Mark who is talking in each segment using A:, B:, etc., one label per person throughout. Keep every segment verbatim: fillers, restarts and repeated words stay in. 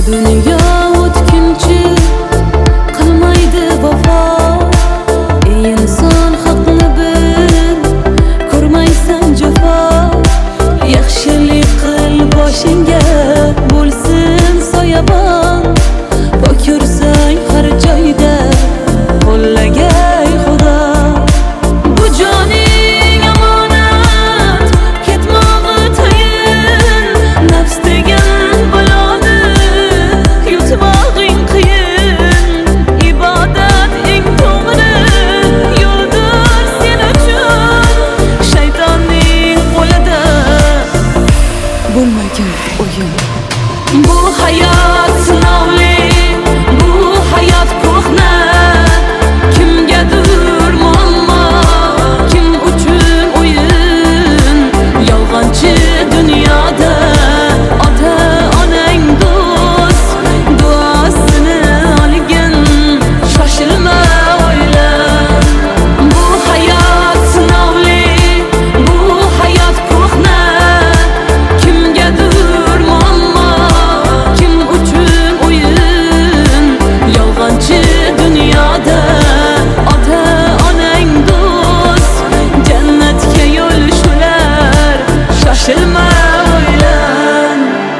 A: dunyo o'tkinchi qilmaydi vafo. Ey inson, haqni bil, ko'rmaysan jafo. Yaxshilik qil, boshingga bo'lsin soyabon. Pok yursang har joyda, qo'llagay Xudo. Bu joning amonat, ketmog'i tayin. Nafs degan baloni yutmog'ing qiyin. Ibodat eng to'g'ri yo'ldir sen uchun. Shaytonning qo'lida bo'lmagan o'yin. Bu hayot sinovli, bu hayot ko'hna. Kimgadir muammo, kim uchun o'yin. Yolg'onchi dunyoda ota onang do'st, duosini olgin, shoshilma o'yla. Bu hayot sinovli, bu hayot ko'hna. Kimgadir muammo, kim uchun o'yin. Yolg'onchi dunyoda ota onang do'st, jannatga yo'l shular, shoshilma o'ylan.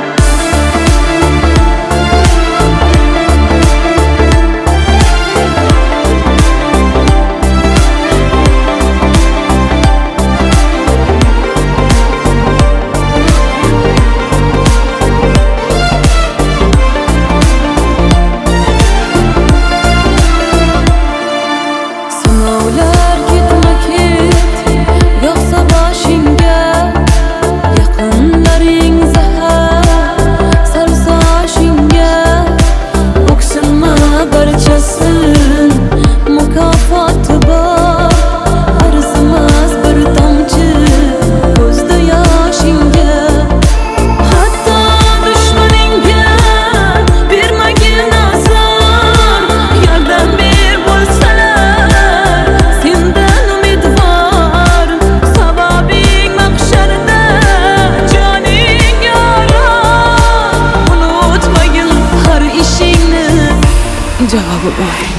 A: Sinovlar ketma-ket yog'sa boshingga, yaqinlaring zahar solsa oshingga. O'ksinma, barchasin mukofoti bor. Arzimas bir tomchi ko'zda yoshingga. Hatto dushmaningga bermagin azor. Yordam ber bo'lsalar, sendan umidvor. Sababing mahsharda joning yoro. Unutmagin har ishingni javobi bor.